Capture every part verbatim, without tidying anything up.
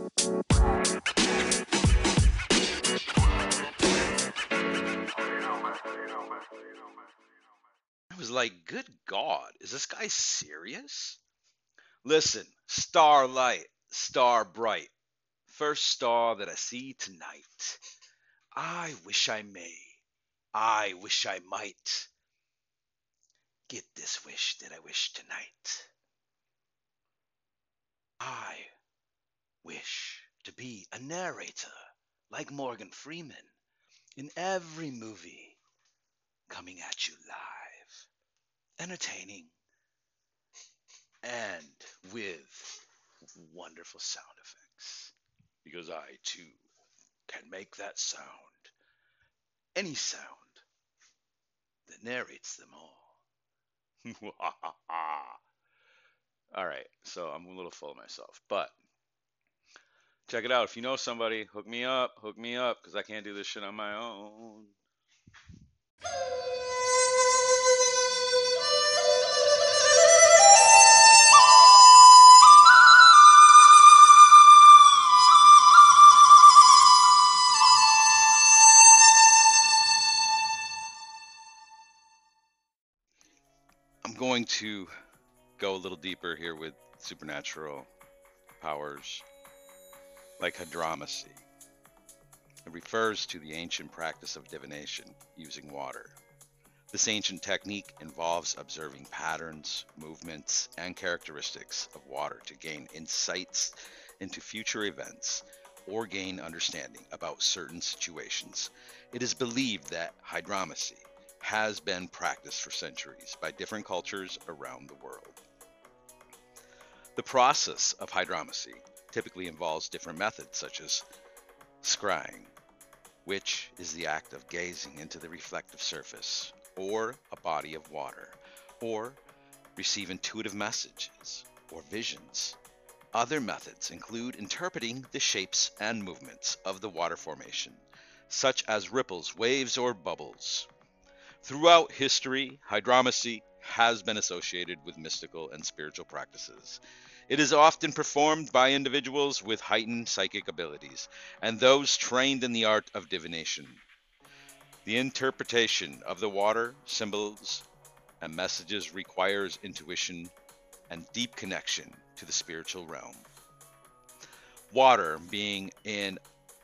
I was like, good God, is this guy serious? Listen, starlight, star bright, first star that I see tonight. I wish I may, I wish I might get this wish that I wish tonight. I wish to be a narrator like Morgan Freeman in every movie, coming at you live, entertaining, and with wonderful sound effects. Because I too can make that sound, any sound that narrates them all. All right, so I'm a little full of myself, but check it out. If you know somebody, hook me up, hook me up, because I can't do this shit on my own. I'm going to go a little deeper here with supernatural powers like hydromancy. It refers to the ancient practice of divination using water. This ancient technique involves observing patterns, movements, and characteristics of water to gain insights into future events or gain understanding about certain situations. It is believed that hydromancy has been practiced for centuries by different cultures around the world. The process of hydromancy typically involves different methods such as scrying, which is the act of gazing into the reflective surface or a body of water, or receive intuitive messages or visions. Other methods include interpreting the shapes and movements of the water formation, such as ripples, waves, or bubbles. Throughout history, hydromancy has been associated with mystical and spiritual practices. It is often performed by individuals with heightened psychic abilities and those trained in the art of divination. The interpretation of the water, symbols, and messages requires intuition and deep connection to the spiritual realm. Water being an,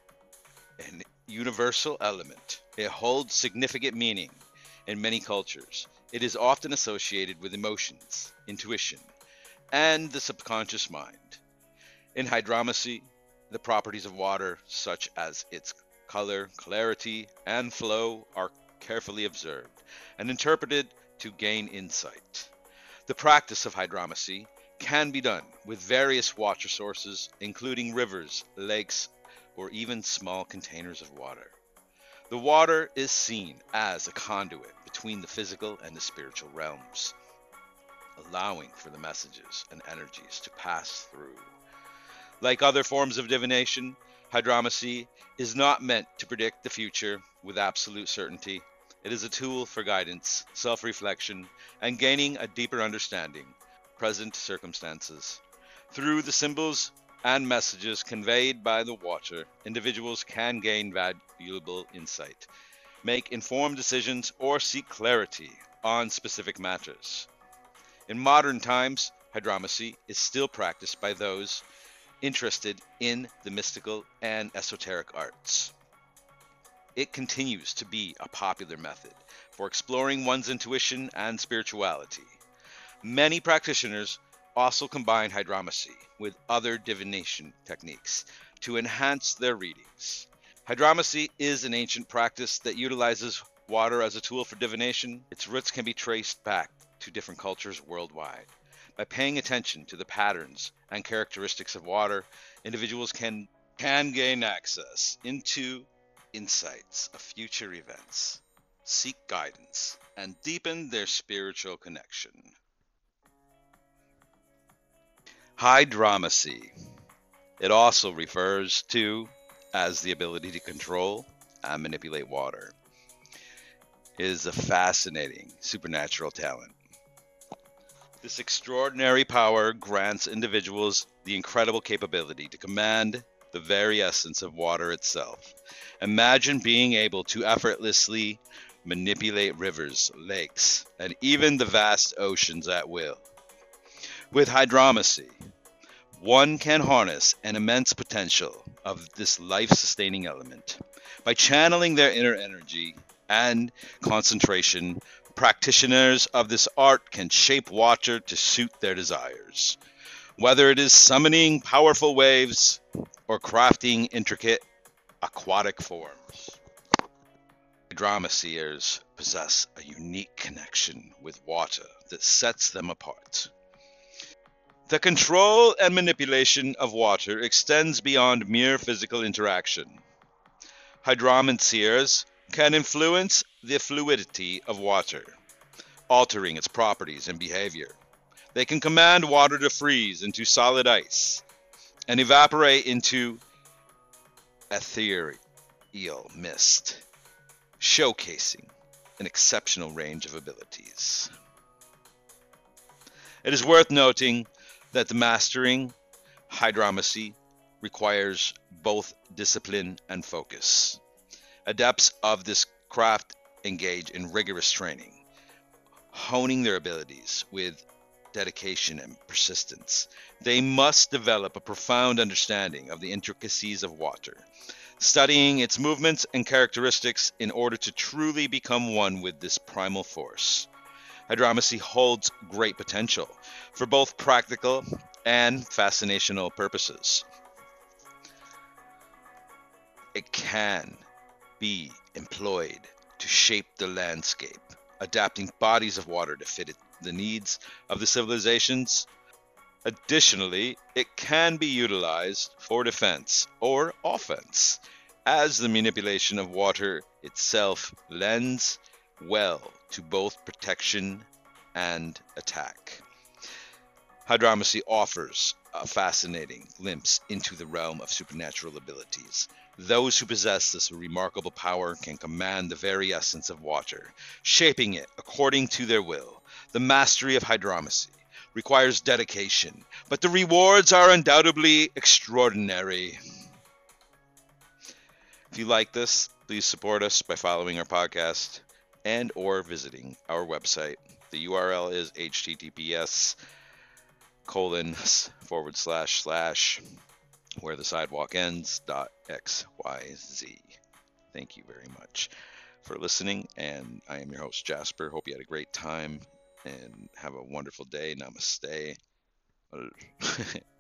an universal element, it holds significant meaning in many cultures. It is often associated with emotions, intuition, and the subconscious mind. In hydromancy, the properties of water, such as its color, clarity, and flow, are carefully observed and interpreted to gain insight. The practice of hydromancy can be done with various water sources, including rivers, lakes, or even small containers of water. The water is seen as a conduit between the physical and the spiritual realms, allowing for the messages and energies to pass through. Like other forms of divination, hydromancy is not meant to predict the future with absolute certainty. It is a tool for guidance, self-reflection, and gaining a deeper understanding of present circumstances. Through the symbols and messages conveyed by the water, individuals can gain valuable insight, make informed decisions, or seek clarity on specific matters. In modern times, hydromancy is still practiced by those interested in the mystical and esoteric arts. It continues to be a popular method for exploring one's intuition and spirituality. Many practitioners also combine hydromancy with other divination techniques to enhance their readings. Hydromancy is an ancient practice that utilizes water as a tool for divination. Its roots can be traced back to different cultures worldwide. By paying attention to the patterns and characteristics of water, individuals can, can gain access into insights of future events, seek guidance, and deepen their spiritual connection. Hydromancy. It also refers to as the ability to control and manipulate water. It is a fascinating supernatural talent. This extraordinary power grants individuals the the incredible capability to command the very essence of water itself. Imagine being able to effortlessly manipulate rivers, lakes, and even the vast oceans at will. With hydromacy, one can harness an immense potential of this life-sustaining element. By channeling their inner energy and concentration, practitioners of this art can shape water to suit their desires. Whether it is summoning powerful waves or crafting intricate aquatic forms, hydromaciers possess a unique connection with water that sets them apart. The control and manipulation of water extends beyond mere physical interaction. Hydromanciers can influence the fluidity of water, altering its properties and behavior. They can command water to freeze into solid ice and evaporate into ethereal mist, showcasing an exceptional range of abilities. It is worth noting that the mastering hydromacy requires both discipline and focus. Adepts of this craft engage in rigorous training, honing their abilities with dedication and persistence. They must develop a profound understanding of the intricacies of water, studying its movements and characteristics in order to truly become one with this primal force. Hydromacy holds great potential for both practical and fascinational purposes. It can be employed to shape the landscape, adapting bodies of water to fit it, the needs of the civilizations. Additionally, it can be utilized for defense or offense, as the manipulation of water itself lends well to both protection and attack. Hydromacy offers a fascinating glimpse into the realm of supernatural abilities. Those who possess this remarkable power can command the very essence of water, shaping it according to their will. The mastery of hydromacy requires dedication, but the rewards are undoubtedly extraordinary. If you like this, please support us by following our podcast and or visiting our website. The U R L is https colon forward slash slash where the sidewalk ends dot xyz. Thank you very much for listening, and I am your host Jasper. Hope you had a great time and have a wonderful day. Namaste.